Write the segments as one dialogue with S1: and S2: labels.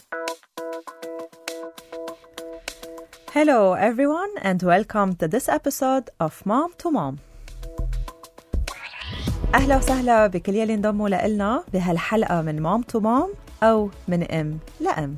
S1: Hello everyone and welcome to this episode of Mom to Mom. أهلا وسهلا بكل يلي انضموا لنا بهالحلقة من Mom to Mom أو من أم لأم.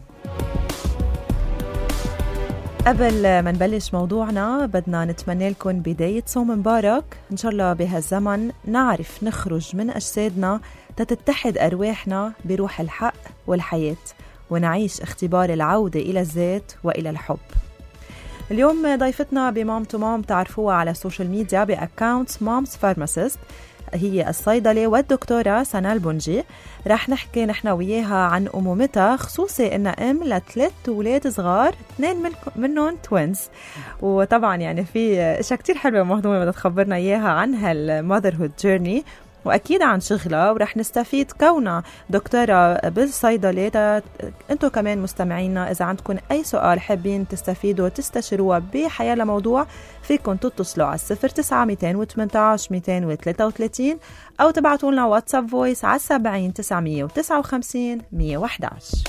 S1: قبل ما نبلش موضوعنا بدنا نتمنى لكم بداية صوم مبارك، إن شاء الله بهالزمن نعرف نخرج من أجسادنا تتتحد أرواحنا بروح الحق والحياة ونعيش اختبار العودة إلى الذات وإلى الحب. اليوم ضيفتنا بمام تو مام تعرفوها على السوشيال ميديا بأكاونت مامز فارماسيست، هي الصيدلة والدكتورة سناء البنجي. رح نحكي نحن وياها عن أمومتها، خصوصي إنها أم لثلاث أولاد صغار، 2 منهم توينز. وطبعا يعني في إشياء كتير حلوة مهضومة بدها تخبرنا إياها عن هالماذرهود جيرني، وأكيد عن شغلها، ورح نستفيد كونها دكتورة بالصيدلة. أنتوا كمان مستمعينا إذا عندكم أي سؤال حابين تستفيدوا تستشيروها بحياة لموضوع، فيكم تتصلوا على 09-218-233 أو تبعتوا لنا واتساب فويس على 70-959-111.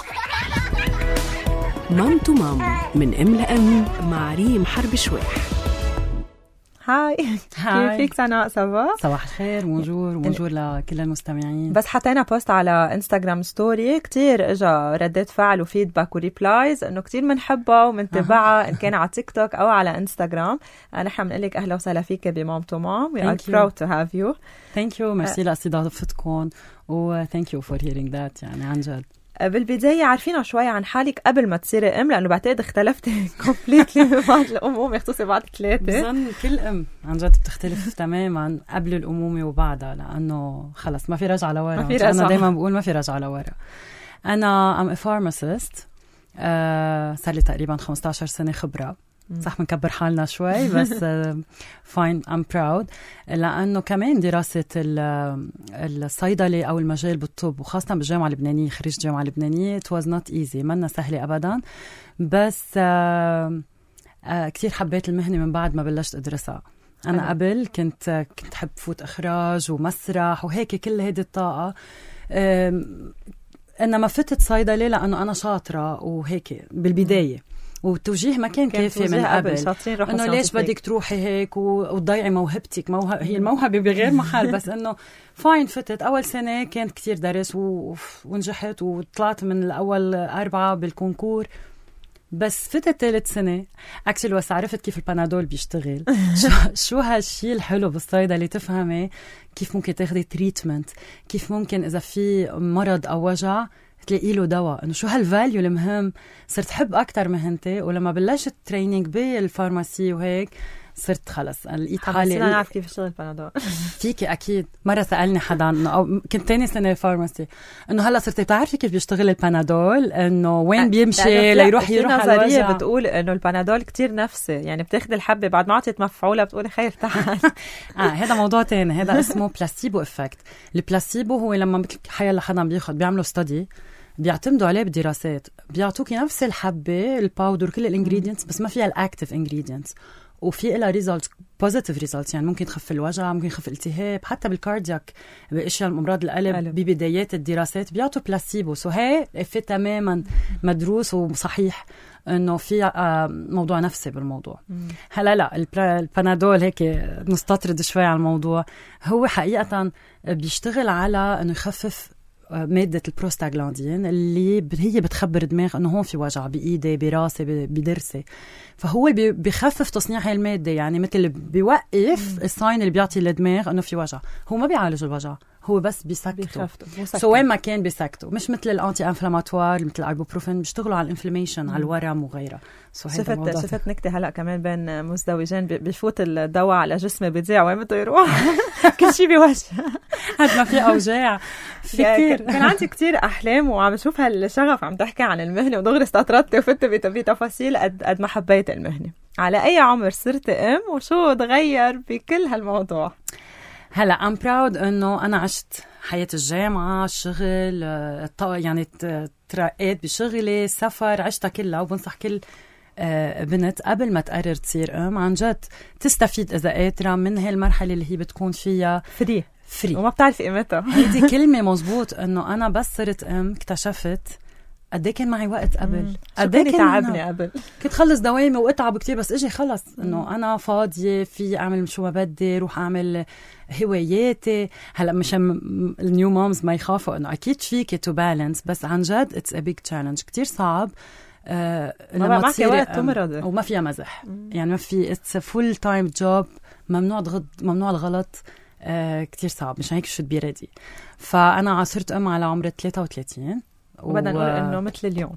S2: مام تو مام من أم لأم مع ريم حرب شويح.
S1: هاي كيفك سناء؟ سوا
S2: صباح الخير، بونجور لكل المستمعين.
S1: بس حطينا بوست على انستغرام ستوري، كتير اجا ردات فعل وفيدباك وريبلايز انه كتير منحبها ومنتبعها ان كان على تيك توك او على انستغرام. نحن بنقلك اهلا وسهلا فيك بمام تو مام. We are proud to have you.
S2: Thank you. ميرسي لاستضافتكم و thank you for hearing that. يعني عن جد
S1: بالبداية عارفينها شوي عن حالك قبل ما تصيري أم، لأنه بعتقد اختلفتي كومبليتلي بعد الأمومة، خصوصي بعد 3.
S2: بظن كل أم عن جد بتختلف تماما قبل الأمومة وبعدها، لأنه خلص ما في رجعة لورا. أنا دايما بقول ما في رجعة لورا. أنا I'm a pharmacist، صار لي تقريبا 15 سنة خبرة. صح منكبر حالنا شوي بس fine I'm proud، لأنه كمان دراسة الصيدلة أو المجال بالطب وخاصة بالجامعة اللبنانية، خريج الجامعة اللبنانية it was not easy، منا سهلة أبدا. بس كتير حبيت المهنة من بعد ما بلشت أدرسها. أنا قبل كنت حب فوت إخراج ومسرح وهيك كل هيدي الطاقة، إنما فتت صيدلة لأنه أنا شاطرة وهيك بالبداية، والتوجيه ما كان كافي من قبل انه ليش بدك تروحي هيك وتضيعي موهبتك. هي الموهبه بغير محل، بس انه فاين فتت. اول سنه كانت كتير درس ونجحت وطلعت من الاول 4 بالكونكور. بس فتت 3 سنة اكشلي بس عرفت كيف البانادول بيشتغل. شو هالشي الحلو بالصيدلة، تفهمي كيف ممكن تاخدي تريتمنت، كيف ممكن اذا في مرض او وجع تلاقي له دواء، انه شو هالفاليو المهم. صرت حب اكتر مهنتي، ولما بلشت تريننج بالفارماسي وهيك صرت خلص لقيت حالي
S1: نعرف كيف يشتغل البنادول.
S2: فيكي اكيد. مره سالني حدا او كنت تاني سنه فارماسي انه هلا صرتي بتعرفي كيف بيشتغل البنادول، انه وين بيمشي ليروح على الوجع.
S1: بتقول انه البنادول كتير نفسي، يعني بتاخذي الحبه بعد ما عطيت مفعوله بتقولي خير تعال.
S2: هذا موضوع تاني، هذا اسمه بلاسيبو افكت. البلاسيبو هو لما مثل حيلا حدا بيعملوا ستادي بيعتمدوا عليه بالدراسات، بيعطوكي نفس الحبة الباودر كل الانجريدينتس بس ما فيها الاكتيف انجريدينتس، وفي لها ريزلت بوزيتيف ريزلتس، يعني ممكن تخف الوجع، ممكن يخف الالتهاب، حتى بالكاردياك باشياء امراض القلب. ببدايات الدراسات بيعطوا بلاسيبو. سو هي في تماما مدروس وصحيح انه في موضوع نفسي بالموضوع. هلا لا البنادول هيك نستطرد شوي على الموضوع، هو حقيقة بيشتغل على انه يخفف مادة البروستاغلاندين اللي هي بتخبر دماغ انه هون في وجع بايدي براسي بدرسي، فهو بيخفف تصنيع هاي المادة، يعني مثل بيوقف الساين اللي بيعطي للدماغ انه في وجع. هو ما بيعالج الوجع، هو بس بيسكته. وين ما كان بيسكته، مش مثل الانتي انفلاماتوار مثل الأيبوبروفين بيشتغلوا على الانفلاميشن على الورم وغيرها.
S1: شفت نكتة هلا كمان بين مزدوجين بيفوت الدواء على جسمه بيضيع وين بده يروح. كل شيء بوجه.
S2: هاد ما في اوجاع.
S1: كان عندي كتير احلام وعم بشوف هالشغف عم تحكي عن المهنه ودغري استطردت وفت بتفاصيل قد ما حبيت المهنه. على اي عمر صرت ام وشو تغير بكل هالموضوع؟
S2: هلا I'm proud انه انا عشت حياة الجامعة، الشغل، يعني ترقيت بشغلي، سفر، عشتها كلها. وبنصح كل بنت قبل ما تقرر تصير ام عن جد تستفيد اذا قادرة من هالمرحلة اللي هي بتكون فيها فري
S1: وما بتعرف قيمتها.
S2: هيدي كلمة مزبوط، انه انا بس صرت ام اكتشفت قد ايه كان معي وقت قبل،
S1: قد ايه تعبني قبل،
S2: كنت خلص دوامي واتعب كتير، بس اجي خلص انه انا فاضيه في اعمل شو ما بدي، روح اعمل هواياتي. هلا مش النيو مامز ما يخافوا انه اكيد فيك تو بالانس، بس عن جد اتس ا بيج تشالنج، كتير صعب.
S1: ما في وقت تمرضي
S2: وما فيها مزح. يعني ما في اتس فول تايم جوب، ممنوع تغض، ممنوع الغلط. كتير صعب، مش هيك شو بيردي. فانا صرت على عمر 33
S1: وبدنا نقول انه مثل اليوم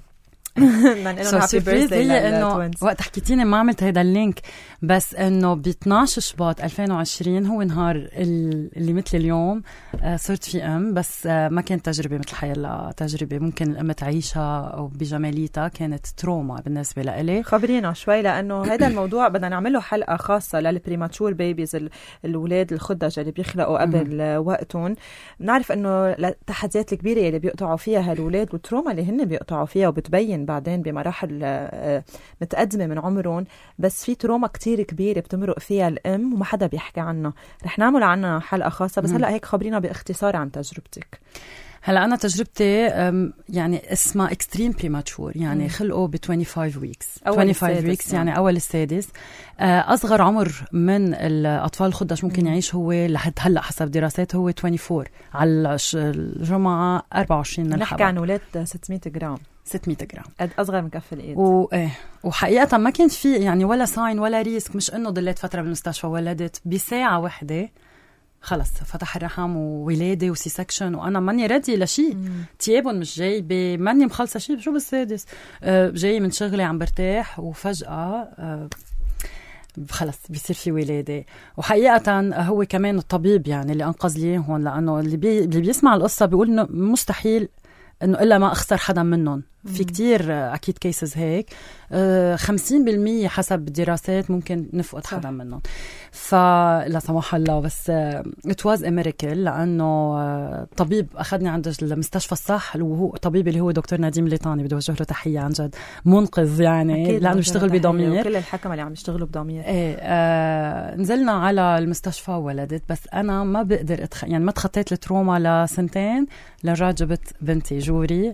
S2: هي انه وقت حكيتيني ما عملت هيدا اللينك، بس انه ب 12 شباط 2020 هو نهار اللي مثل اليوم صرت في بس ما كانت تجربه مثل حيلا تجربه ممكن الام تعيشها او بجماليتها، كانت تروما بالنسبه لإلي.
S1: خبرينا شوي، لانه هذا الموضوع بدنا نعمله حلقه خاصه للبريماتشور بيبيز، الاولاد الخدج اللي بيخلقوا قبل وقتهم. بنعرف انه التحديات الكبيره اللي بيقطعوا فيها هالولاد والتروما اللي هن بيقطعوا فيها وبتبين بعدين بمراحل متقدمة من عمرهم، بس في تروما كتير كبيرة بتمرق فيها الأم وما حدا بيحكي عنها. رح نعمل عنها حلقة خاصة، بس هلأ هيك خبرينا باختصار عن تجربتك.
S2: هلا أنا تجربتي يعني اسمها extreme premature، يعني خلقوا ب 25 weeks 25 weeks يعني أول السادس. أصغر عمر من الأطفال الخدج ممكن يعيش هو لحد هلا حسب دراسات هو 24، على الجمعة 24 من
S1: نحكي عن ولاد 600 جرام
S2: 600 جرام،
S1: قد أصغر من كف الإيد.
S2: وحقيقة ما كان في يعني ولا ساين ولا ريسك، مش إنه ضليت فترة بالمستشفى، ولدت بساعة واحدة خلص فتح الرحم وولادة وسي سكشن، وأنا ماني ردي لشيء. تيابون مش جاي ماني مخلصة شيء شو بالسادس، جاي من شغلي عم برتاح وفجأة خلص بيصير في ولادة. وحقيقة هو كمان الطبيب يعني اللي أنقذ لي هون، لأنه اللي بيسمع القصة بيقول إنه مستحيل إنه إلا ما أخسر حدا منهم. في كتير أكيد كيسز هيك، 50% حسب الدراسات ممكن نفقد حدا منهم. فلا سمح الله، بس it was a miracle، لأنه طبيب أخذني عند المستشفى الصح، وهو طبيب اللي هو دكتور نديم ليطاني، بدي أوجه له تحية عن جد، منقذ يعني لأنه بيشتغل بضمير،
S1: وكل الحكمة اللي عم يشتغلوا بضمير.
S2: نزلنا على المستشفى وولدت، بس أنا ما بقدر يعني ما تخطيت التروما لسنتين لرجع جبت بنتي جوري.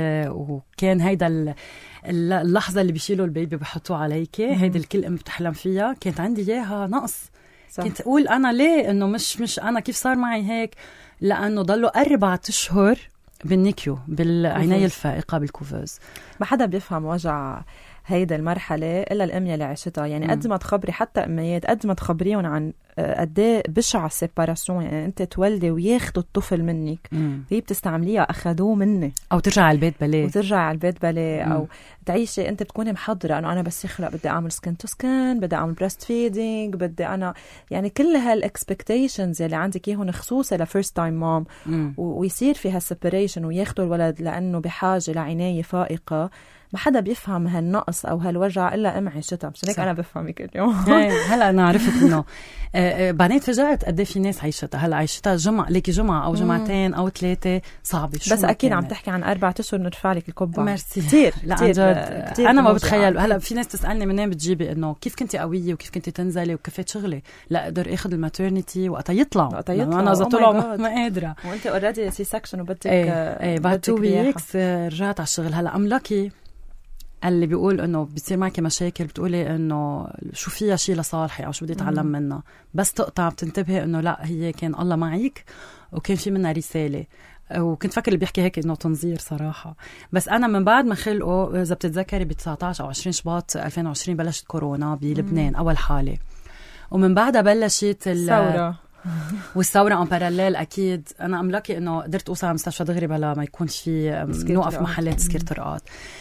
S2: وكان هيدا اللحظة اللي بيشيلوا البيبي بحطوه عليكي، هيدا الكل أم بتحلم فيها، كانت عندي إياها نقص. صح. كنت أقول أنا ليه إنه مش أنا كيف صار معي هيك، لأنه ضلوا 4 أشهر بالنيكيو بالعناية الفائقة بالكوفوز.
S1: ما حدا بيفهم وجع هيدا المرحلة إلا الأم يلي عشتها. يعني قد ما تخبري حتى أميات، قد ما تخبريهم عن قد ايه بشع السيباراسيون، يعني أنت تولدي وياخدوا الطفل منك، هي بتستعمليها أخذوه مني،
S2: أو ترجع على البيت بلي،
S1: أو تعيشي أنت بتكوني محضرة أنه أنا بس يخلق بدي أعمل سكن تو سكن، بدي أعمل بريست فيدينج، بدي أنا يعني كل هالإكسبكتيشنز اللي عندك يهون خصوصا لفيرست تايم مام، ويصير في هالسيباريشن وياخدوا الولد لأنه بحاجة لعناية فائقة. ما حدا بيفهم هالنقص أو هالوجع إلا أم عيشتها، مش هيك أنا بفهمك اليوم.
S2: هلأ أنا عرفت إنه بعدين تفاجأت قد في ناس عيشتها. هلا عيشتها جمعة أو جمعتين أو 3 صعبة،
S1: بس أكيد عم تحكي عن 4 أشهر نرفع لك القبعة.
S2: ميرسي
S1: كتير.
S2: أنا ما بتخيل. هلا في ناس تسألني منين بتجيبي إنه كيف كنتي قوية وكيف كنتي تنزلي وكيفيت شغلي. لا أقدر أخذ الماترنتي وقتها يطلع أنا إذا طلعوا ما قادرة،
S1: وأنت أوريدي سي سكشن وبدك
S2: بعد 2 ويكس رجعت على الشغل. هلا أملاكي اللي بيقول انه بتصير معك مشاكل بتقولي انه شو فيها شيء لصالحي او شو بدي اتعلم منها، بس تقطع بتنتبهي انه لا هي كان الله معك وكان في منها رسالة. وكنت فكر اللي بيحكي هيك انه تنظير صراحة. بس انا من بعد ما خلقوا اذا بتتذكري ب 19 او 20 شباط 2020 بلشت كورونا بلبنان اول حالة، ومن بعدها بلشت الثورة والثورة ان باراليل. اكيد انا املاكي انه قدرت اوصل على مستشفى دغري بلا ما يكون في نوقف محلات تسكير طرقات.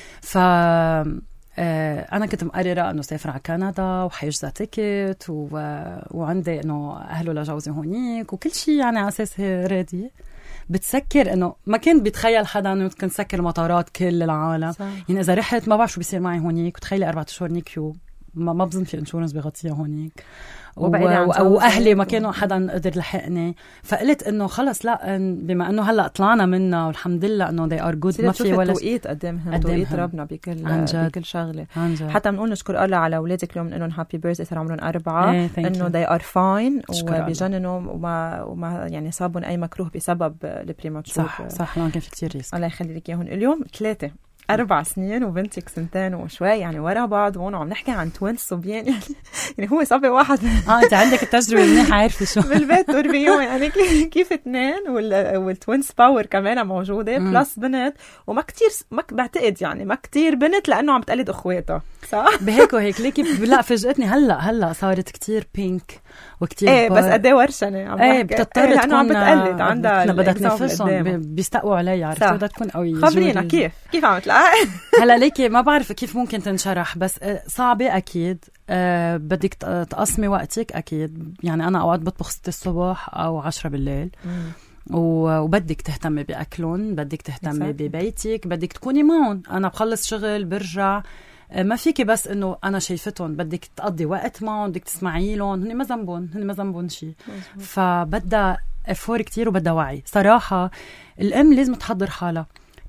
S2: أنا كنت مقررة أنه سافر على كندا وحيجزا تيكت وعندي أنه أهله لجوزي هونيك وكل شيء يعني على أساس راضية. بتسكر أنه ما كنت بتخيل حدا أنه كنت سكر مطارات كل العالم. صح. يعني إذا رحت ما بعرف شو بيصير معي هونيك، وتخيلي 4 أشهر نيكيو ما بظن في انشورنس بغطيها هونيك، واهلي ما كانوا حدا قدر لحقني. فقلت انه خلص لا، بما انه هلا طلعنا منها والحمد لله انه they are good، ما في ولا
S1: توقيت قدامهم توقيت ربنا بكل شغله. حتى بنقول نشكر الله على اولادك اليوم انهم هابي بيرثدي صار عمرهم 4 انه they are fine وبيجننوا وما يعني صابون اي مكروه بسبب البريماتشور.
S2: صح لان كان في كتير ريسك.
S1: الله يخلي لك اياهم. اليوم 3 4 سنين وبنتك 2 وشوي يعني ورا بعض، وهون عم نحكي عن توينز صبيان يعني هو صبي واحد.
S2: انت عندك التجربه منيحه، عارفه شو
S1: بالبيت تربيهم يعني كيف 2 والتوينز باور كمان موجوده بلس بنت، وما كتير ما بعتقد يعني ما كتير بنت لانه عم تقلد اخواتها صح
S2: بهيك وهيك. ليكي لا فاجأتني هلا صارت كتير بينك وكتير
S1: ايه بس قد ايه ورشنه عم
S2: ايه بتضطر
S1: لانه
S2: تكون
S1: عم بتقلد عندها
S2: بدها تنفسهم بيستقوا علي، عرفتي بدها تكون قويه.
S1: خبرينا كيف عم تلاقي
S2: هلا ليكي ما بعرف كيف ممكن تنشرح، بس صعبه اكيد. بدك تقسمي وقتك اكيد، يعني انا اوقات بطبخ 6 الصبح او 10 بالليل وبدك تهتمي باكلهم، بدك تهتمي ببيتك، بدك تكوني معهم. انا بخلص شغل برجع، ما فيكي بس انه انا شايفتهم، بدك تقضي وقت معهم، بدك تسمعي لهم، هن ما ذنبهم شيء. فبدها افور كتير وبدها وعي صراحه. الام لازم تحضر حالها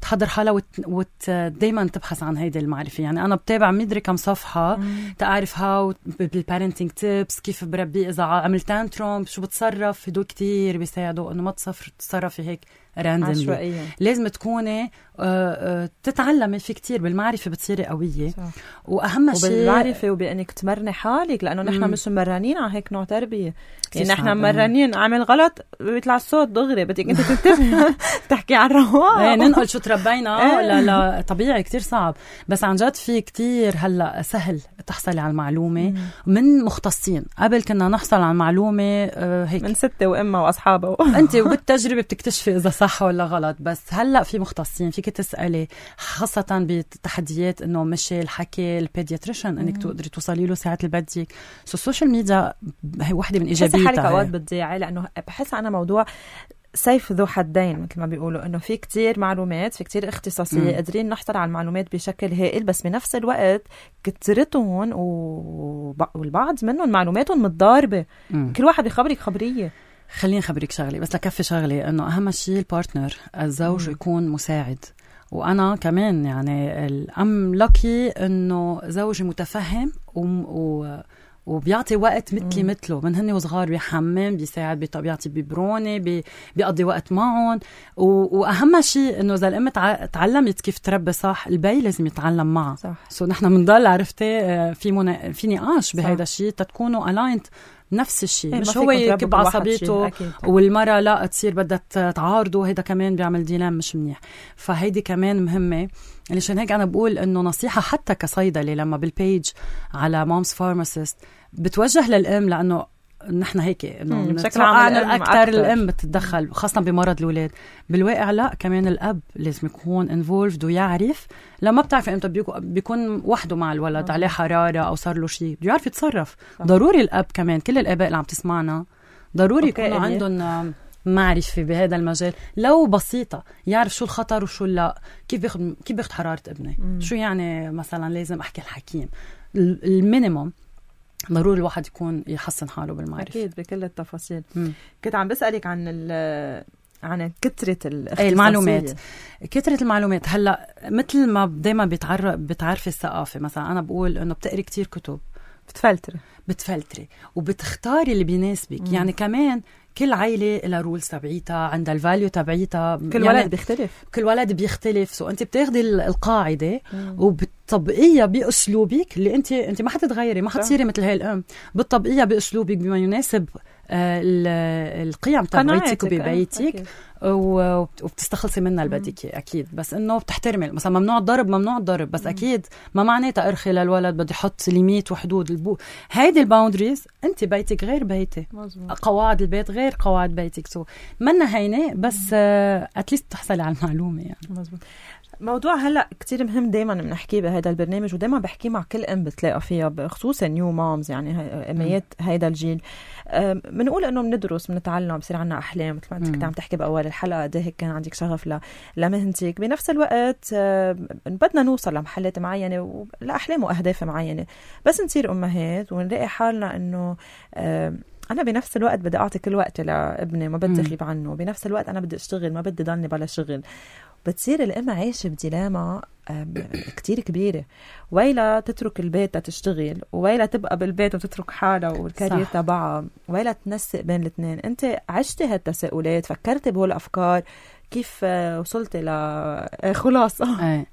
S2: دايما تبحث عن هيدي المعرفة. يعني أنا بتابع مدري كم صفحة تعرف هاو بالبارنتينج تيبس، كيف بربي إذا عمل تانتروم شو بتصرف، هدول كتير بيساعدوا إنه ما تصرفي هيك راندملي. لازم تكوني تتعلمي في كتير بالمعرفة، بتصيري قوية صح. وأهم شيء
S1: بالمعرفة وبأنك تمرني حالك، لأنه نحن مش مرنين على هيك نوع تربية. يعني نحن مرنين عامل غلط بيطلع الصوت دغري، بدك انت تنتبه تحكي عن رواق
S2: ننقل شو تربينا لا طبيعي كتير صعب. بس عن جد في كتير هلا سهل تحصلي على المعلومة من مختصين. قبل كنا نحصل على المعلومة هيك
S1: من ستة وإمها وأصحابها
S2: أنت وبالتجربة بتكتشفي إذا صح ولا غلط. بس هلا في مختصين فيك تسألي، خاصة بالتحديات إنه مشي الحكي البيدياتريشن إنك تقدري توصلي له ساعة اللي بدك. السوشيال ميديا هي واحدة من إيجابيتها.
S1: بحس حالك أوقات بتضيعي، لأنه بحس أنا موضوع سيف ذو حدين مثل ما بيقولوا، انه في كتير معلومات، في كتير اختصاصية قادرين نحصل على المعلومات بشكل هائل، بس بنفس الوقت كترتهم والبعض منهم معلوماتهم متضاربة. كل واحد بيخبرك خبرية.
S2: خليني خبرك شغلي بس لكفي شغلي، انه اهم شيء البارتنر الزوج يكون مساعد. وانا كمان يعني الام لكي انه زوجي متفهم وبيعطي وقت مثله من هن وصغار، بيحمم، بيساعد، بيعطي ببرونة، بيقضي وقت معهم. وأهم شيء إنه إذا الأم تعلمت كيف تربي صح، البي لازم يتعلم معها. سو نحن منضل عرفتي في نقاش بهذا الشيء تتكونوا aligned نفس الشيء. مش هو يكب عصبيته والمرة لا تصير بدها تعارضه، هيدا كمان بيعمل ديلام مش منيح. فهيدي كمان مهمة. لشان هيك أنا بقول إنه نصيحة حتى كصيدلة لما بالبيج على مامز فارماسيست بتوجه للأم، لأنه نحن هيك إنه نتوقع أكتر الأم بتتدخل خاصة بمرض الأولاد. بالواقع لا، كمان الأب لازم يكون involved ويعرف. لما بتعرف إمتى بيكون وحده مع الولد عليه حرارة أو صار له شيء، بده يعرف يتصرف. ضروري الأب كمان، كل الآباء اللي عم تسمعنا ضروري يكونوا عندهم معرفة بهذا المجال لو بسيطة، يعرف شو الخطر وشو لا، كيف بياخد حرارة ابني، شو يعني مثلا لازم أحكي الحكيم. المينيموم ضروري الواحد يكون يحسن حاله بالمعرفة
S1: أكيد بكل التفاصيل. كنت عم بسألك عن كثرة
S2: المعلومات. كثرة المعلومات هلا مثل ما دايما بتعرفي الثقافة. مثلا أنا بقول إنه بتقري كتير كتب، بتفلتري وبتختاري اللي بيناسبك. يعني كمان كل عائلة لها رولز تبعيتها، عندها الفاليو تبعيتها،
S1: كل ولد بيختلف.
S2: سو انت بتاخدي القاعدة وبتطبقيها بأسلوبك اللي انت ما حتتغيري، ما حتصيري مثل هاي الأم. بتطبقيها بأسلوبك بما يناسب القيم تبعيتك وببيتك، وبتستخلصي منها اللي بدك اكيد. بس انه بتحترمي مثلا ممنوع الضرب بس اكيد ما معناتها ارخي للولد بدي احط ليميت وحدود. هيدي الباوندريز. انت بيتك غير بيتي، قواعد البيت غير قواعد بيتك. سو منا هينه بس اتليست تحصلي على المعلومه يعني.
S1: مزبوط. موضوع هلا كتير مهم دايما بنحكيه بهذا البرنامج، ودايما بحكي مع كل ام بتلاقى فيها، خصوصا نيو مامز يعني اميات هيدا الجيل. بنقول انه بندرس، بنتعلم، بصير عنا احلام مثل ما انت كنت عم تحكي باول الحلقه، ده هيك كان عندك شغف لمهنتك. بنفس الوقت بدنا نوصل لمحلات معينه لاحلام واهداف معينه، بس نصير امهات ونلاقي حالنا انه أنا بنفس الوقت بدي أعطي كل وقت لابني، ما بدي أغيب عنه. بنفس الوقت أنا بدي أشتغل، ما بدي ضلني بلا شغل. بتصير الأم عايشة بديلاما كتير كبيرة، ويلا تترك البيت تشتغل، ويلا تبقى بالبيت وتترك حالها والكارير تبعها، ويلا تنسق بين الاثنين. أنت عشتي هالتساؤلات، فكرتي بهول الأفكار، كيف وصلتي لخلاصة؟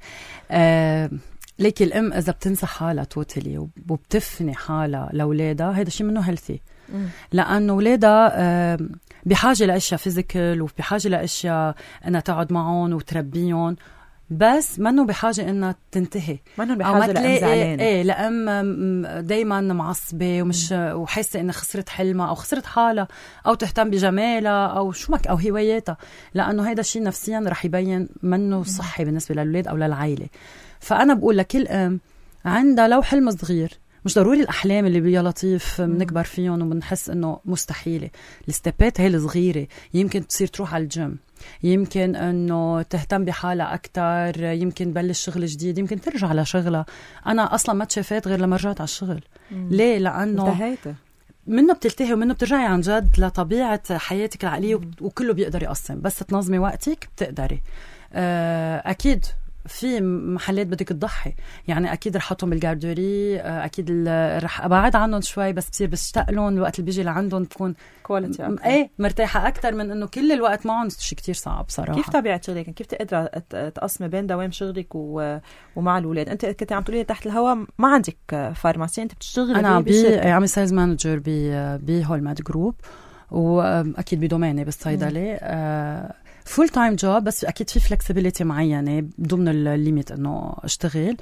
S2: ليك الأم إذا بتنسى حالها توتالي وبتفني حالها لأولادها، هيدا شيء منه هيلثي، لأنه أولادها بحاجة لأشياء فيزيكال وبحاجة لأشياء أنها تقعد معهم وتربيهم، بس منه بحاجة إنها تنتهي،
S1: منه بحاجة لأم زعلانة.
S2: إيه لأم دايما معصبة ومش وحاسة إنها خسرت حلمها أو خسرت حالها أو تهتم بجمالها أو شو أو هواياتها، لأنه هيدا الشيء نفسيا رح يبين منه صحي بالنسبة للأولاد أو للعائلة. فأنا بقول لكل أم عندها لو حلم صغير، مش ضروري الأحلام اللي بيا لطيف بنكبر فيهم وبنحس إنه مستحيلة، الستبات هي الصغيرة، يمكن تصير تروح على الجيم، يمكن إنه تهتم بحالها أكتر، يمكن بلش شغل جديد، يمكن ترجع لشغلها. أنا أصلا ما تشافت غير لما رجعت على الشغل. ليه؟ لأنه منه بتلتهي ومنه بترجعي عن جد لطبيعة حياتك العقلية وكله بيقدر يقسم، بس تنظمي وقتك بتقدري. أكيد في محلات بدك تضحي، يعني اكيد رح احطهم بالجاردوري، اكيد رح ابعد عنهم شوي، بس بصير بشتاق لهم الوقت اللي بيجي لعندهم بكون
S1: كواليتي اكثر،
S2: ايه مرتاحه اكثر من انه كل الوقت معهم، شيء كتير صعب صراحه.
S1: كيف طبيعه شغلك؟ كيف تقدر تقسمي بين دوام شغلك ومع الاولاد؟ انت كنت عم تقولي تحت الهواء ما عندك فارماسي، انت بتشتغلي؟
S2: انا عم سيلز مانجر بهولماد جروب، واكيد بدوميني بالصيدله، فول تايم جوب، بس اكيد في فلكسبيليتي معينه ضمن الليميت انه اشتغل.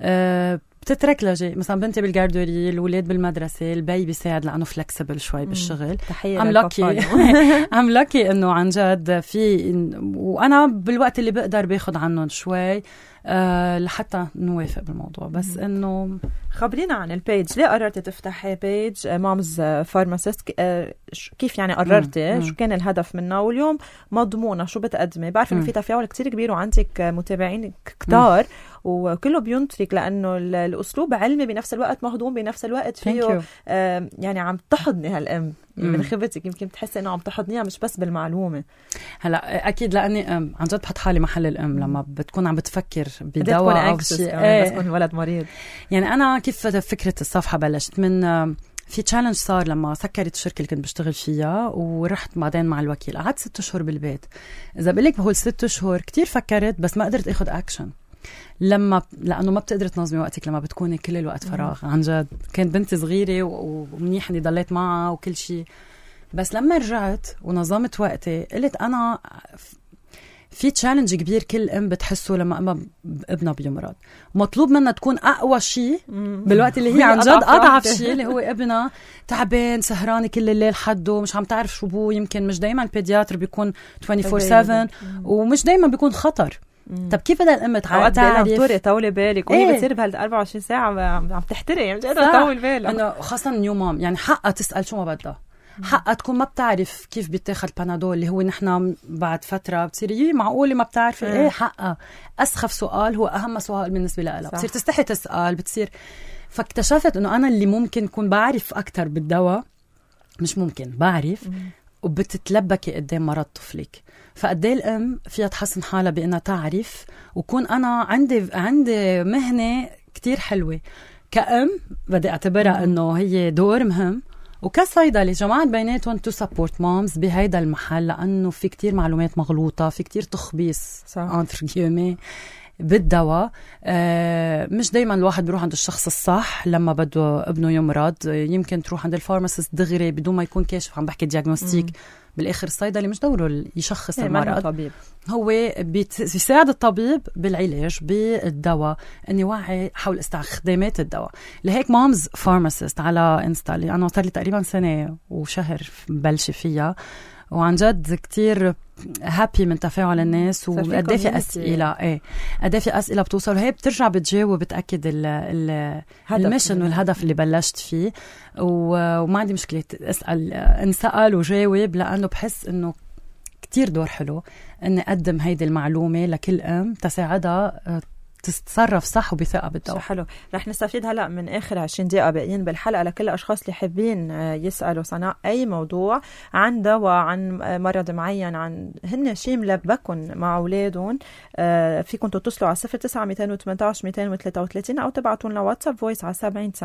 S2: بتتركلجي مثلا بنتي بالجاردوري، الولاد بالمدرسه، البي بيساعد لانه فلكسبل شوي بالشغل. عم لكي انه عن جد في، وانا بالوقت اللي بقدر باخد عنهم شوي لحتى نوافق بالموضوع. بس انه
S1: خبرينا عن البيج، ليه قررتي تفتحي بيج مامز فارماسيست؟ كيف يعني قررتي؟ شو كان الهدف منها؟ واليوم مضمونة شو بتقدمي؟ بعرف انه في تفاعل كتير كبير وعندك متابعين كتار وكله بينطرك، لانه الاسلوب علمي بنفس الوقت مهضوم بنفس الوقت فيه يعني عم تحضني هالام من خبرتك، يمكن تحسي انه عم تحضنيها مش بس بالمعلومه.
S2: هلا اكيد لاني عن جد بحط حالي محل الام لما بتكون عم بتفكر بدواء او شيء،
S1: بس تكون ولد مريض.
S2: يعني انا كيف فكره الصفحه بلشت من في تشالنج صار لما سكرت الشركه اللي كنت بشتغل فيها، ورحت بعدين مع الوكيل، قعدت 6 أشهر بالبيت. اذا بقول لك بهول 6 أشهر كتير فكرت، بس ما قدرت اخذ اكشن لانه ما بتقدر تنظمي وقتك لما بتكوني كل الوقت فراغ. عن جد كانت بنتي صغيره ومنيح اني ضليت معها وكل شيء، بس لما رجعت ونظمت وقتي قلت انا في تشالنج كبير كل ام بتحسه لما ابنها بيمرض، مطلوب منها تكون اقوى شيء بالوقت اللي هي عن جد اضعف شيء، اللي هو ابنها تعبان سهرانه كل الليل حده، مش عم تعرف شو بو، يمكن مش دايما البيدياتر بيكون 24/7 ومش دايما بيكون خطر. طب كيف بدها الام تعرف
S1: طولي بالك وهي بتصير بهال 24 ساعه عم تحترق، مش قادره تطول بالها،
S2: انه خاصه نيو مام يعني حقها تسال شو ما بدها، حقها تكون ما بتعرف كيف بيتاخد بانادول، اللي هو نحن بعد فتره بتصير معقوله ما بتعرفي ايه حقها. اسخف سؤال هو اهم سؤال بالنسبه لها، بتصير تستحي تسال، بتصير. فاكتشفت انه انا اللي ممكن اكون بعرف اكتر بالدواء، مش ممكن بعرف وبتتلبكي قدام مرض طفلك. فقديه الام فيها تحسن حالها بانها تعرف، وكون انا عندي مهنه كتير حلوه كأم، بدي اعتبرها انه هي دور مهم، وكصيدلي جماعة بيناتهم تو سبورت مامز بهيدا المحل، لانه في كتير معلومات مغلوطه، في كتير تخبيص انتر جيومي بالدواء. مش دايما الواحد بيروح عند الشخص الصح لما بده ابنه يمرض، يمكن تروح عند الفارماسيست دغري بدون ما يكون كاشف. عم بحكي دياغنوستيك، بالاخر الصيدلي مش دوره يشخص المرض،
S1: طبيب.
S2: هو بيساعد الطبيب بالعلاج بالدواء، اني واعي حول استخدامات الدواء. لهيك مامز فارماسيست على انستا اللي انا صار لي تقريبا 1 سنة وشهر بلش فيها، وعن جد كتير هابي من تفاعل الناس، وقديه في اسئله قديه في اسئله بتوصل، وهي بترجع بتجاوب بتاكد الميشن والهدف اللي بلشت فيه. وما عندي مشكله اسال انسال وجاوب، لانه بحس انه كتير دور حلو اني اقدم هيدي المعلومه لكل ام تساعدها تتصرف صح وبثقة بالدواء.
S1: حلو. رح نستفيد هلأ من آخر 20 دقيقة باقيين بالحلقة لكل الأشخاص اللي حابين يسألوا سناء أي موضوع عن دواء، عن مرض معين، عن هن شيء ملبكن مع أولادهم. فيكم تتصلوا على 09-218-233 أو تبعتوا لنا واتساب فويس على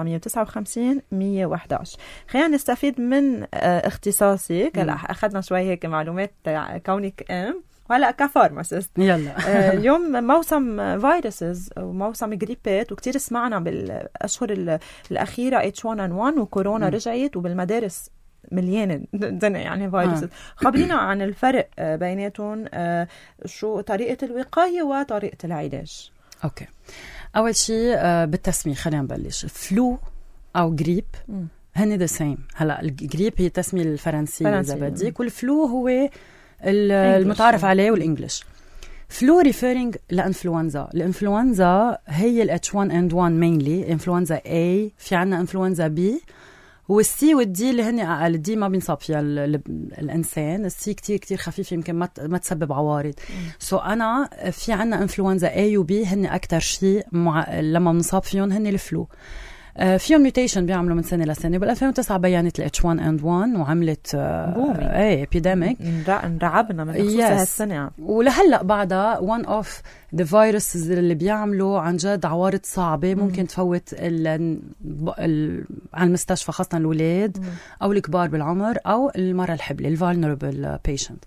S1: 70-959-111. خلينا نستفيد من اختصاصك. هلأ أخذنا شوي هيك معلومات كونك أم، هلا كفارماسيست
S2: يلا
S1: اليوم موسم فيروسز وموسم جريبات، وكتير سمعنا بالاشهر الاخيره H1N1 وكورونا رجعت، وبالمدارس مليانة دنيا يعني فيروس. خبرينا عن الفرق بيناتهم، شو طريقة الوقاية وطريقة العلاج.
S2: اوكي، اول شيء بالتسمية خلينا نبلش. فلو او جريب هن ذا سيم. هلا الجريب هي التسمية الفرنسية اذا بدك، والفلو هو المتعارف عليه والانجليش. فلو ريفيرينج لانفلونزا. الانفلونزا هي ال H1N1 mainly، انفلونزا A، في عنا انفلونزا B، والسي والدي اللي هن اقل. الدي ما بينصاب فيها الانسان، السي كتير كتير خفيف، يمكن ما تسبب عوارض. سو انا في عنا انفلونزا A و B هن اكتر شيء لما بنصاب فيهم هن الفلو. فيهم ميوتيشن بيعملوا من سنه لسنه. بال2009 بينت ال H1N1 وعملت ابيديميك،
S1: انرعبنا من خصوصها هالسنه.
S2: ولهلا بعدها one of the viruses اللي بيعملوا عن جد عوارض صعبه، ممكن تفوت على المستشفى، خاصه الاولاد او الكبار بالعمر او المراه الحبلة الفولنربل بيشنت.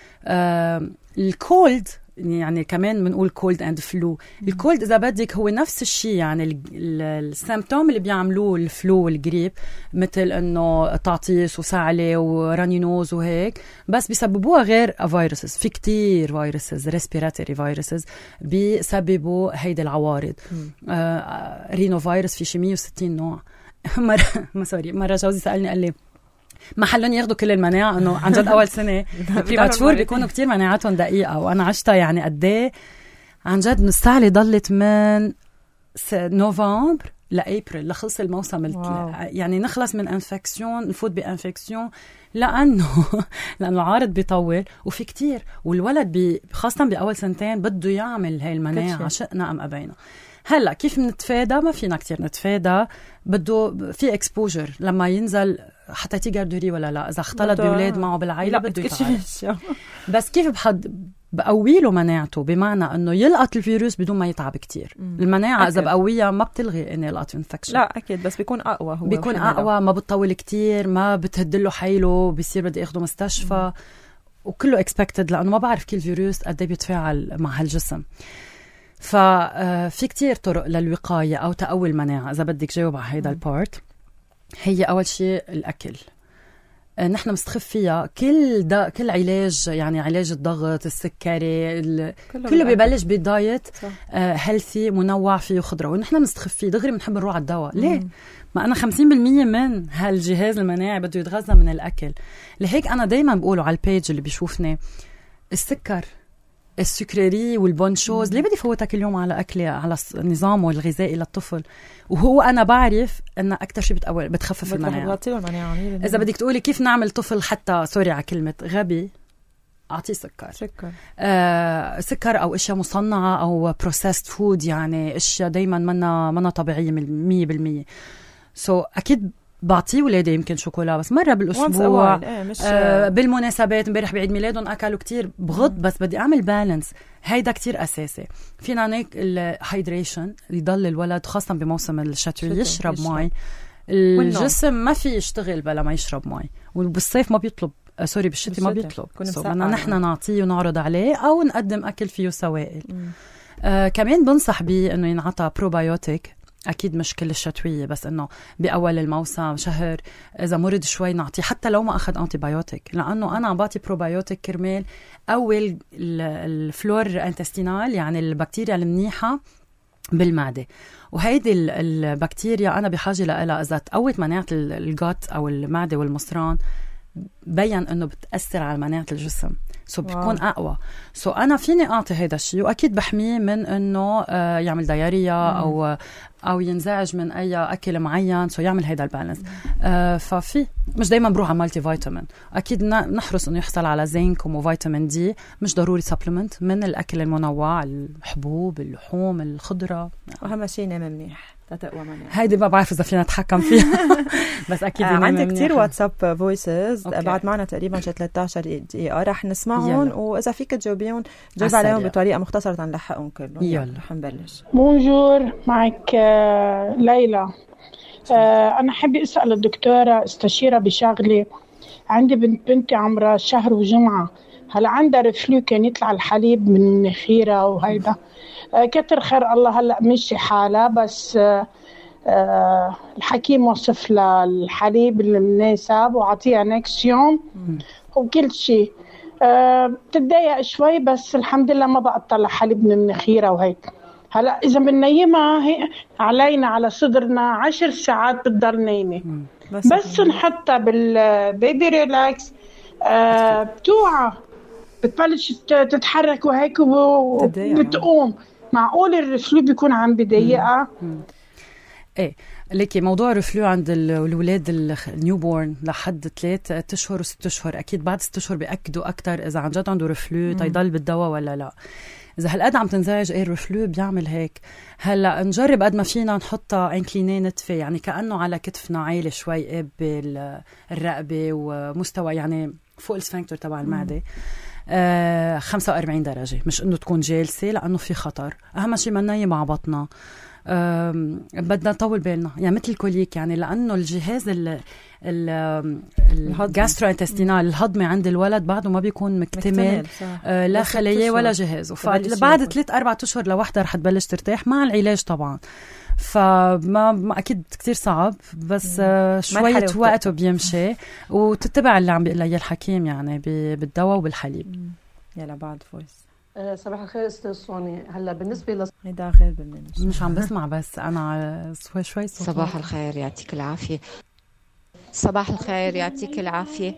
S2: الكولد يعني كمان بنقول كولد اند فلو. الكولد اذا بدك هو نفس الشيء، يعني السيمبتوم اللي بيعملوه الفلو والجريب، مثل انه تعطيس وسعله وراني نوز وهيك، بس بيسببوها غير فيروسز. في كتير فيروسز ريسبيراتوري فيروسز بيسببوا هيدي العوارض. رينو فيروس في شي 160 نوع. مرة جوزي سألني قال لي ما حلون ياخدوا كل المناعة، انه عن جد اول سنة بريماتشور بيكونوا كتير مناعتهم دقيقة، وانا عشتها يعني قديه عن جد. السعلة ضلت من نوفمبر لأبريل لخلص الموسم. يعني نخلص من انفكسيون نفوت بانفكسيون، لانه العارض بيطول وفي كتير، والولد خاصة بأول سنتين بده يعمل هاي المناعة شئنا ام ابينا. هلا كيف نتفادى؟ ما فينا كتير نتفادى، بده في اكسبوجر لما ينزل حتى تي جاردوري ولا لا، اذا اختلط بأولاد معه بالعائله بده يتعالج. بس كيف بقوي له مناعته؟ بمعنى انه يلقط الفيروس بدون ما يتعب كتير. المناعه أكيد. اذا بقويها ما بتلغي انه يلقط انفكشن،
S1: لا اكيد، بس بيكون اقوى. هو
S2: بيكون اقوى، ما بتطول كتير، ما بتهدله حيله، بيصير بدي اخده مستشفى وكله اكسبكتد، لانه ما بعرف كل فيروس قد ايه بيتفاعل مع هالجسم. ففي كتير طرق للوقاية أو تقوي المناعة. إذا بدك جاوب على هيدا البارت، هي أول شيء الأكل. نحن مستخف فيها كل علاج، يعني علاج الضغط، السكري، كله بيبلش بالدايت هيلثي منوع فيه خضرة، ونحن مستخف فيه دغري بنحب نروح على الدواء. ليه؟ ما أنا 50% من هالجهاز المناعي بده يتغذى من الأكل. لهيك أنا دايما بقوله على البيج اللي بيشوفني، السكر، السكريري والبونشوز ليه بدي فوتها كل يوم على أكلي، على نظامه الغذائي للطفل؟ وهو أنا بعرف أن أكتر شيء بتخفف المناعة. إذا بدك تقولي كيف نعمل طفل حتى سوري على كلمة غبي، أعطيه سكر. سكر أو أشياء مصنعة أو processed food، يعني أشياء دايما منا طبيعية 100%. أكيد بعطيه ولادي يمكن شوكولا بس مرة بالأسبوع، بالمناسبات. امبارح بعيد ميلادهم أكلوا كتير بغض، بس بدي أعمل بالانس. هيدا كتير أساسي. فينا هناك الهايدريشن، يضل الولد خاصة بموسم الشتوي يشرب مي. الجسم ما في يشتغل بلا ما يشرب مي، وبالصيف ما بيطلب، سوري بالشتي ما بيطلب. بدنا نحن نعطيه ونعرض عليه أو نقدم أكل فيه سوائل. كمان بنصح بيه إنه ينعطى بروبايوتيك. أكيد مش كل الشتوية، بس إنه بأول الموسم شهر إذا مرض شوي نعطيه، حتى لو ما أخذ أنتيبيوتيك، لأنه أنا بعطي بروبايوتيك كرمال أول الفلور انتستينال، يعني البكتيريا المنيحة بالمعدة. وهيدي البكتيريا أنا بحاجة لها. إذا تقوت مناعة الجات أو المعدة والمصران، بيّن إنه بتأثر على مناعة الجسم، بيكون أقوى. أنا فيني أعطي هيدا الشيء، وأكيد بحميه من إنه يعمل دايريا أو ينزعج من أي أكل معين، يعمل هيدا البالانس. ففي مش دايما بروح على مالتي فيتامين، أكيد نحرص إنه يحصل على زنك وفيتامين دي. مش ضروري سبلمنت من الأكل المنوع، الحبوب، اللحوم، الخضرة.
S1: أهم شيء نام منيح تتقوى منيح.
S2: هيدي ما بعرف إذا فينا نتحكم فيها بس أكيد
S1: عندي كتير واتساب فويسز بعد معنا تقريبا 13 دقيقة رح نسمعهم، وإذا فيك تجاوبيهم جاوب عليهم بطريقة مختصرة نلحقهم كلهم.
S2: يلا
S1: رح نبلش.
S3: بونجور، معك ليلى. أنا حابة أسأل الدكتورة استشيرها بشغلة. عندي بنتي عمرها شهر وجمعة، هلا عندها رفلو كان يطلع الحليب من النخيرة وهيدا كتر خير الله هلا مشي حالها بس الحكيم وصف لها الحليب المناسب وعطيها نكس يوم وكل شيء. بتتضايق شوي بس الحمد لله ما بقى تطلع حليب من النخيرة وهيك. هلا إذا بننيمها علينا على صدرنا 10 ساعات بتضل نايمة بس نحطها بالبيبي ريلاكس بتوعى بتبلش تتحرك وهيك وبتقوم. معقول الرفلو بيكون عم بضايقها؟
S2: ايه ليكي موضوع الرفلو عند الولاد النيو بورن لحد 3 أشهر و6 أشهر اكيد بعد 6 أشهر بياكدوا اكثر اذا عن جد عنده رفلو تيضل بالدواء ولا لا. اذا هالقد عم تنزعج ايه الرفلو بيعمل هيك. هلا نجرب قد ما فينا نحطها انكليني نتفه يعني كانه على كتفنا عالي شوي بالرقبه ومستوى يعني فوق السفنكتر تبع المعده 45 درجه مش انه تكون جالسه لانه في خطر. اهم شيء ما ننيم مع بطننا. بدنا نطول بالنا يعني مثل الكوليك يعني لانه الجهاز الجاستروانتستينال الهضمي عند الولد بعده ما بيكون مكتمل لا خلايا ولا جهازه. فبعد 3-4 أشهر لوحدها رح تبلش ترتاح مع العلاج طبعا. فما اكيد كتير صعب بس شويه وقته بيمشي وتتبع اللي عم بيقول لي الحكيم يعني بالدواء وبالحليب.
S1: يلا بعد فويس.
S4: صباح الخير استاذ سوني. هلا بالنسبه
S1: هيدا غير بالمنش
S2: مش عم بسمع بس انا شوي صوت.
S5: صباح الخير يعطيك العافيه. صباح الخير يعطيك العافيه.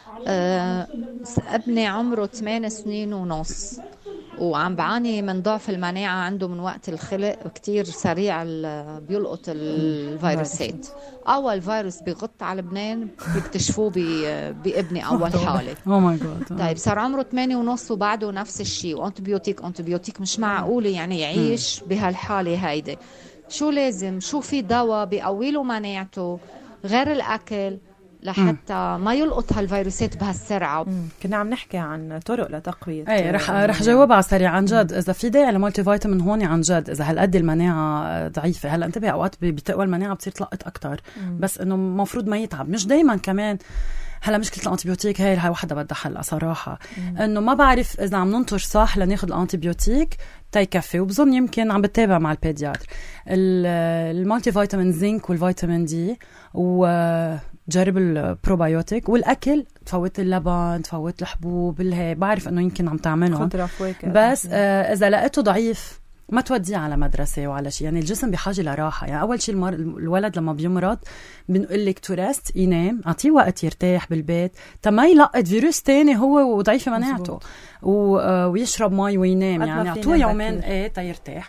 S5: ابني عمره 8 سنين ونص وعم بعاني من ضعف المناعة عنده من وقت الخلق كتير سريع بيلقط الفيروسات. أول فيروس بيغط على لبنان بيكتشفوه بابني أول حالة. طيب صار عمره 8 ونص وبعده نفس الشيء وأنتبيوتيك مش معقولة يعني يعيش بهالحالة هيدي. شو لازم شو في دواء بيقويله مناعته غير الأكل لحتى ما يلقط هالفيروسات بهالسرعة؟
S1: كنا عم نحكي عن طرق لتقوية.
S2: ايه رح جاوب على سريع عن جد. اذا في داعي لمالتي فيتامين هون عن جد اذا هالقد المناعه ضعيفه. هلا انتبه اوقات بتقوى المناعه بتصير تلقط اكتر بس انه مفروض ما يتعب مش دايما كمان. هلا مشكله الانتيبيوتيك هاي وحده بدها حل صراحه. انه ما بعرف اذا عم ننطر صح لناخذ الانتيبيوتيك تيكفي وبظن يمكن عم بتابع مع البيدياتر المالتي فيتامين زنك والفيتامين دي وجرب البروبايوتيك والاكل تفوت اللبن تفوت الحبوب اللي بعرف انه يمكن عم تعملهم بس اذا لقيته ضعيف ما توديه على مدرسة وعلى شيء. يعني الجسم بحاجة لراحة. يعني أول شيء الولد لما بيمرض بنقول لك تورست ينام أعطيه وقت يرتاح بالبيت تما يلقط فيروس تاني هو وضعيف مناعته ويشرب مي وينام. يعني أعطوه يومين تيرتاح.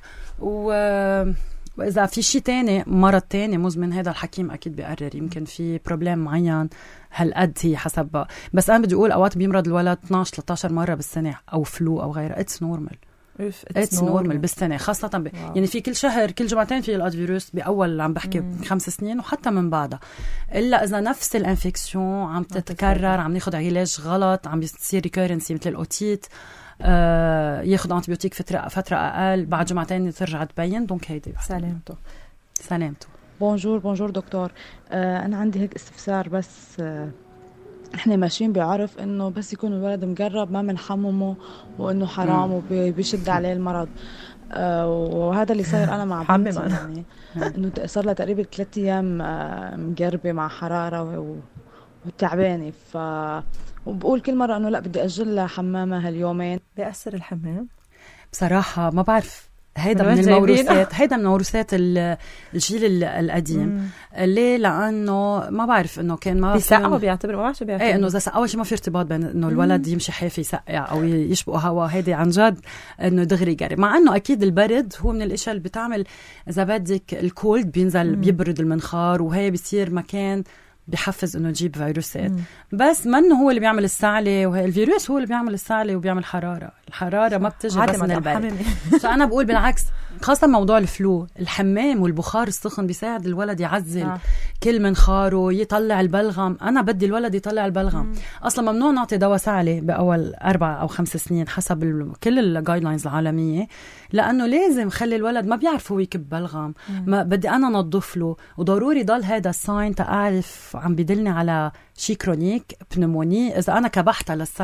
S2: وإذا في شيء تاني مرض تاني مزمن هذا الحكيم أكيد بيقرر يمكن في بروبلم معين هالقد هي حسب. بس أنا بدي أقول أوقات بيمرض الولد 12-13 مرة بالسنة أو فلو أو غيره. It's normal. It's normal بالسنة خاصة يعني في كل شهر كل جمعتين في الأد فيروس بأول عم بحكي 5 سنين وحتى من بعدها. إلا إذا نفس الانفكسيون عم تتكرر عم ناخد علاج غلط عم بيصير ريكورنسي مثل الأوتيت ياخد أنتيبيوتيك فترة أقل بعد جمعتين ترجع تبين. دونك هيدي سلامته.
S6: بونجور دكتور. أنا عندي هيك استفسار بس احنا ماشيين بعرف انه بس يكون الولد مقرب ما منحممه وانه حرام وبيشد عليه المرض. وهذا اللي صاير انا مع بنتي يعني انه صار لها تقريبا 3 ايام مقربه مع حراره وتعبانه وبقول كل مره انه لا بدي اجل لها حمامها هاليومين.
S1: بيأثر الحمام
S2: بصراحه ما بعرف. هيدا من الموروثات الجيل القديم. ليه؟ لانه ما بعرف انه كان ما
S1: بيسقعوا بيعتبروا ما بعرف
S2: ايه انه اذا اول شيء ما في ارتباط بين انه الولد يمشي حافي يسقع او يشبق هوا. هيدي عن جد انه دغري قرب. مع انه اكيد البرد هو من الاشياء اللي بتعمل اذا بدك الكولد بينزل بيبرد المنخار وهي بيصير مكان بيحفز انه يجيب فيروسات. بس منه هو اللي بيعمل السعلة والفيروس هو اللي بيعمل السعلة وبيعمل الحرارة ما بتجي بس من البرد. فأنا بقول بالعكس خاصة موضوع الفلو الحمام والبخار السخن بيساعد الولد يعزل كل منخاره يطلع البلغم. أنا بدي الولد يطلع البلغم. أصلا ممنوع نعطي دواء سعلة بأول 4 أو 5 سنين حسب كل الجايدلاينز العالمية لأنه لازم خلي الولد ما بيعرف هو يكب بلغم. ما بدي أنا نظف له وضروري ضل هذا الساين تعرف عم بدلني على شي كرونيك بنموني إذا أنا كبحتها للسعلة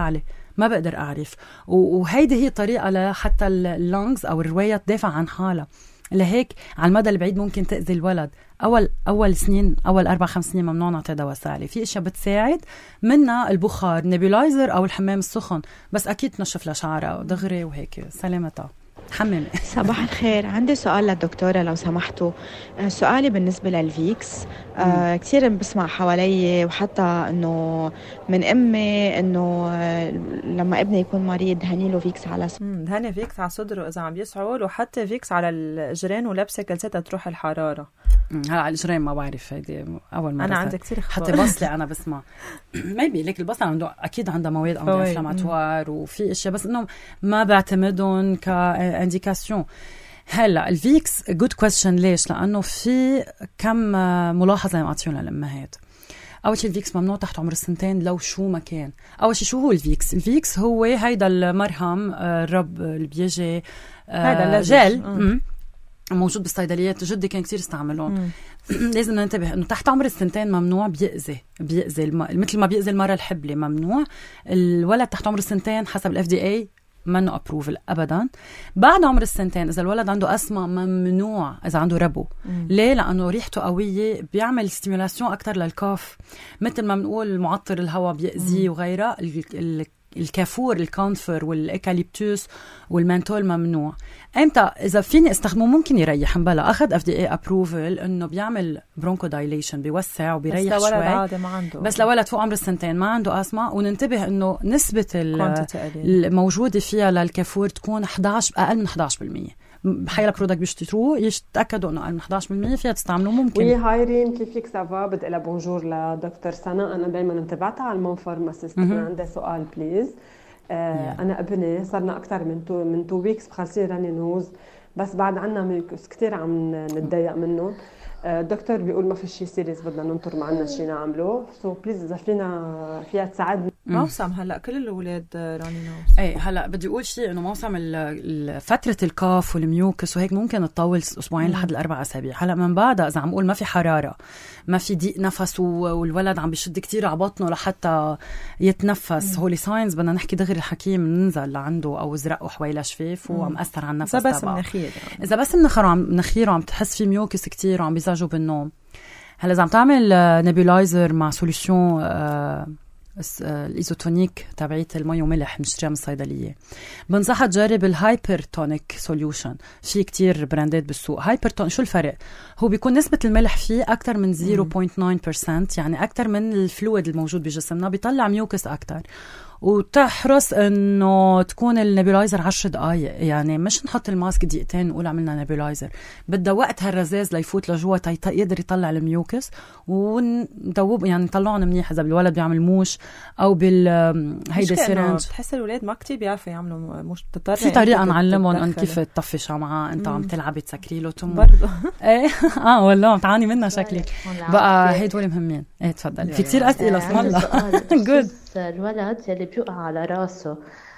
S2: ما بقدر أعرف. وهيدي هي طريقة لحتى اللونجز أو الرواية تدافع عن حالها. لهيك على المدى البعيد ممكن تأذي الولد. أول سنين، أول 4-5 سنين ممنوع نعطي دواء سعلي. في أشياء بتساعد منها البخار، نيبولايزر أو الحمام السخن، بس أكيد تنشف لها شعرها دغري وهيك سلامتها. حمامي.
S7: صباح الخير، عندي سؤال للدكتورة لو سمحتوا. سؤالي بالنسبة للفيكس. كثير بسمع حوالي وحتى انه من امي انه لما ابني يكون مريض هنيله فيكس على
S1: هني فيكس على صدره اذا عم بيشعر، وحتى فيكس على الجرين ولبسه كلستها تروح الحرارة.
S2: هلا على الجرين ما بعرف، هيدي اول مرة.
S1: انا عندي كثير
S2: حتى بصلي انا بسمع ميبي ليك البصل عنده اكيد عندها مواد انفلاماتوار وفي اشياء، بس انه ما بعتمدهم كانديكاسيون. هلا الفيكس جود كويستشن. ليش؟ لانه في كم ملاحظه معطيونا الامهات. اول شيء الفيكس ممنوع تحت عمر 2 لو شو ما كان. اول شيء شو هو الفيكس؟ الفيكس هو هيدا المرهم الرب اللي بيجي هذا جل موجود بالصيدليات. جدي كان كتير استعملون. لازم ننتبه انه تحت عمر 2 ممنوع. بيأذي مثل ما بيأذي المرأة الحبلة ممنوع. الولد تحت عمر 2 حسب ال FDA منه أبروفل أبدا. بعد عمر 2 إذا الولد عنده أسمى ممنوع. إذا عنده ربو. ليه؟ لأنه ريحته قوية، بيعمل ستيمولاسيون أكتر للكاف. مثل ما بنقول معطر الهواء بيأذي وغيرها. الكافور، الكونفر والإيكاليبتوس والمنتول ممنوع. امتى اذا فيني استخدمه ممكن يريح مبلا. اخذ FDA ابروفل انه بيعمل برونكو دايليشن، بيوسع وبيريح
S1: بس
S2: شوي. بس لولد فوق عمر 2 ما عنده أسمى. وننتبه انه نسبة الموجودة فيها للكافور تكون اقل من 11%. بحيلا برودكت بيشتروه يتاكدوا انه اقل من 11% فيها تستعملوه. ممكن.
S8: وي هايرين كيفك سافا؟ بدي لها بونجور لدكتور سنة. انا دائما انتبعتها على المون فارماسيست. عندي سؤال بليز. انا ابني صرنا اكثر من 2 ويكس بخلصين راني نوز، بس بعد عنا ميوكس كتير عم نتضايق منه. الدكتور بيقول ما في شيء سيريس، بدنا ننطر معنا شيء نعمله. سو بليز اذا فيها تساعدنا.
S1: موسم هلا كل الاولاد راني نوز.
S2: اي هلا بدي اقول شيء انه موسم فتره الكاف والميوكس وهيك ممكن تطول اسبوعين لحد 4 أسابيع. هلا من بعدها اذا عم اقول ما في حراره، ما في ضيق نفس والولد عم بيشد كتير على بطنه لحتى يتنفس، هولي ساينز بدنا نحكي دغري الحكيم ننزل لعنده او زرق وحويله شفاف وعم اثر على النفس
S1: تبعه. بس مناخير يعني.
S2: اذا بس مناخيره عم تحس في ميوكس كتير وعم بيزعجوا بالنوم. هلا اذا عم تعمل نيبولايزر مع سوليوشن الإيزوتونيك تبعيت المي وملح بنشتريها من الصيدلية، بنصحها تجرب الهايبرتونيك سوليوشن. في كتير براندات بالسوق. هايبرتونيك شو الفرق؟ هو بيكون نسبة الملح فيه أكتر من 0.9%، يعني أكتر من الفلويد الموجود بجسمنا، بيطلع ميوكس أكتر. وتحرص انه تكون النيبولايزر 10 دقائق، يعني مش نحط الماسك دقيقتين نقول عملنا نيبولايزر. بدها وقت هالرزاز ليفوت لجوا يقدر يطلع الميوكس وندوب، يعني نطلعهم منيح. اذا بالولد بيعمل موش او هيدا سيرنج.
S1: بحس الولاد ما كتير بيعرفوا يعملوا موش.
S2: في طريقه نعلمهم ان كيف تطفي شمعة. انت عم تلعبي تسكري له تم
S1: برضه.
S2: ايه والله عم تعاني منها شكلك بقى. هيدول مهمين. ايه تفضلي. في كتير اسئله اسم الله. جود.
S9: الولد يلي بيوقع على راسه،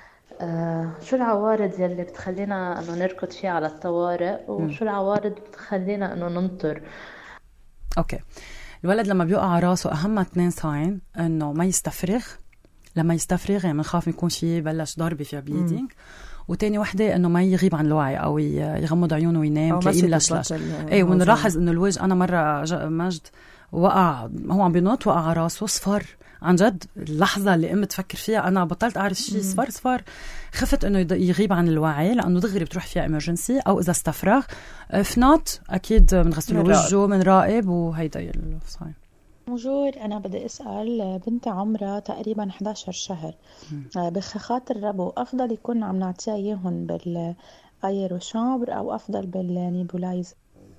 S9: شو العوارض يلي بتخلينا انه نركض فيه على الطوارئ، وشو العوارض بتخلينا انه ننطر؟
S2: اوكي. الولد لما بيوقع على راسه اهم 2 ساين انه ما يستفرغ. لما يستفرغ يعني بنخاف يكون شيء بلش ضربه فيها بليدنج. وتاني وحده انه ما يغيب عن الوعي او يغمض عيونه وينام تلاقيه ملشلش. ايه ونلاحظ انه الوجه. انا مره مجد وقع، هو عم بينط، وقع على راسه صفر. عن جد اللحظة اللي قمت تفكر فيها أنا بطلت أعرف شيء. صفر. خفت إنه يغيب عن الوعي، لأنه دغري بتروح فيها إمرجنسي، أو إذا استفرغ فنات أكيد بنغسل وجهه بنراقب. وهيدا الصايم.
S10: موجود. أنا بدي أسأل بنتي عمرها تقريبا 11 شهر، بخاخات الربو أفضل يكون عم نعطيها إياهم بالأير وشامبر أو أفضل بالنيبولايز؟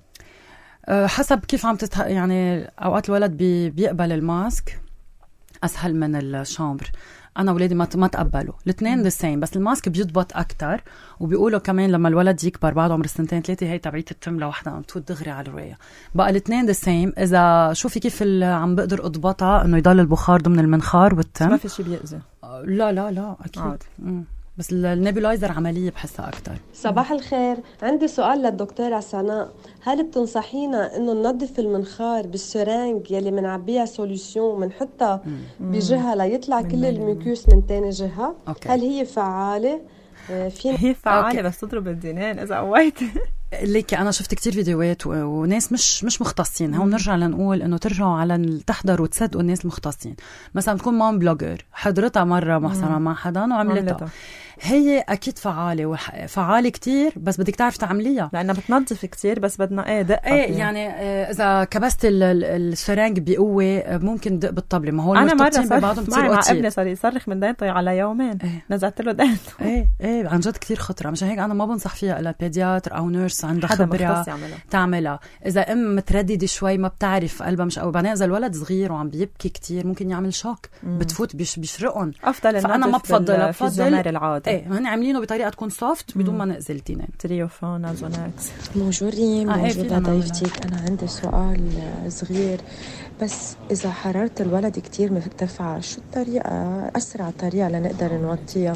S2: حسب كيف عم يعني أوقات الولد بيقبل الماسك أسهل من الشامبر. أنا ولادي ما تقبلوا الاثنين السيم، بس الماسك بيضبط أكتر. وبيقولوا كمان لما الولد يكبر بعد عمر 2-3 هي تبعية التم لوحدها عم تفوت دغري على الرواية. بقى الاثنين السيم. إذا شوفي كيف عم بقدر أضبطها إنه يضل البخار ضمن المنخار والتم.
S1: ما في شيء بيأذي.
S2: لا أكيد. بس النيبولايزر عملية بحسها أكتر.
S8: صباح الخير، عندي سؤال للدكتورة سناء. هل بتنصحينا إنه ننظف المنخار بالسرنج يلي منعبيها سوليوشن ومنحطها بجهة ليطلع كل الميكوس من تاني جهة؟ هل هي فعالة؟
S1: هي فعالة بس تضرب الدينين إذا قويت.
S2: ليكي أنا شفت كتير فيديوهات وناس مش مختصين. هون نرجع لنقول إنه ترجعوا على تحضروا وتصدقوا الناس المختصين. مثلا تكون مام بلوجر حضرتها مرة محصرة مع حدا وعملتها، هي أكيد فعالة وفعالة كتير، بس بدك تعرف تعمليها
S1: لأنها بتنظف كتير. بس بدنا دقة
S2: يعني إذا كبست السرنج بقوة ممكن دق بالطبلة. ما هو
S1: أنا مرة
S2: ببعضهم
S1: معي مع ابني صار يصرخ من دينته على يومين. نزعت له دينته.
S2: عن جد كتير خطرة. مشان هيك أنا ما بنصح فيها إلا بيدياتر أو نيرس عندها خبرة تعملها. إذا أم مترددة شوي ما بتعرف قلبها مش قوي، بعدين إذا الولد صغير وعم بيبكي كتير ممكن يعمل شوك بتفوت بيشرقن.
S1: أفضل
S2: فأنا ما بفضل
S1: الزمار العادي.
S2: هن عاملينه بطريقة تكون سوفت بدون ما نقزل التنين.
S11: تريوفون أزوناكس.
S12: موجودين موجودة ضيفتك. أنا عندي سؤال صغير بس. إذا حرارة الولد كتير مرتفعة شو الطريقة أسرع طريقة لنقدر نوطيها؟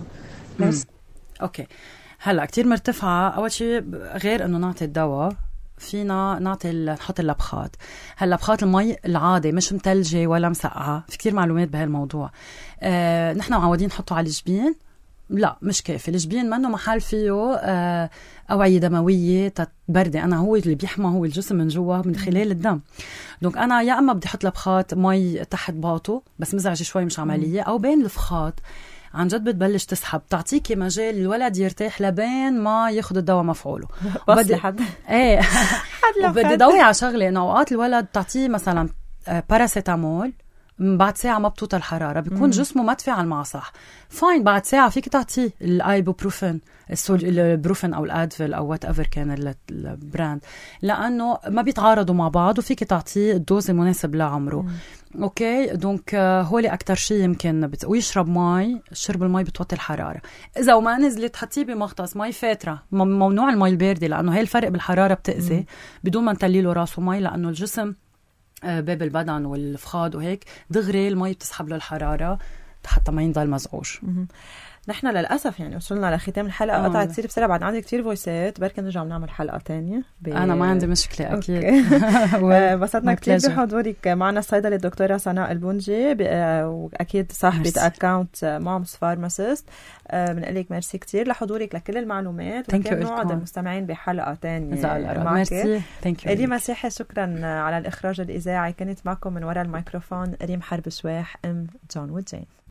S2: أوكي هلا كتير مرتفعة. أول شيء غير إنه نعطي الدواء فينا نحط اللبخات. هاللبخات المي العادي مش متلجة ولا مسقعة. في كتير معلومات بهالموضوع. نحن معودين نحطه على الجبين. لا مش كافي. الجبين منه محل فيه أوعية دموية تبردة. أنا هو اللي بيحمى هو الجسم من جوا من خلال الدم. دونك أنا يا أما بدي أحط لبخات مي تحت باطه بس مزعجة شوي مش عملية، أو بين الفخات عن جد بتبلش تسحب تعطيكي مجال الولد يرتاح لبين ما ياخد الدواء مفعوله.
S1: بس لحد
S2: وبدي ضوي على شغلة إنه أوقات الولد تعطيه مثلا باراسيتامول بعد ساعة ما بتوطى الحرارة بيكون جسمه ما تفاعل معه صح. فاين بعد ساعة فيك تعطيه الايبوبروفين البروفين أو الادفيل أو وات ايفر كان البراند، لأنه ما بيتعارضوا مع بعض وفيك تعطيه الدوز المناسب لعمره. اوكي دونك هولي اكتر شيء يمكن ويشرب مي. شرب المي بتوطي الحراره. اذا وما نزلت حطيه بمغطس مي فاتره. ممنوع المي البارده لانه هي الفرق بالحراره بتاذي بدون ما نتليله راسه مي، لانه الجسم باب البدن والفخاد وهيك دغري المي بتسحب له الحراره حتى ما ينضل مزعوج.
S1: نحن للأسف يعني وصلنا لختام الحلقة. قطعت كتير بسرعة. بعد عندي كتير فويسات. بركة نرجع بنعمل حلقة تانية.
S2: أنا ما عندي مشكلة أكيد.
S1: بسطنا كتير بحضورك معنا الصيدلة الدكتورة سناء البونجي وأكيد صاحبة أكاونت مامز فارماسيست. بنقلك ميرسي كتير لحضورك لكل المعلومات. وكان نوعد المستمعين بحلقة تانية.
S2: ميرسي.
S1: إلي مسيحي شكرا على الإخراج الإذاعي. كانت معكم من وراء الميكروفون ريم حرب شواح جون وجين.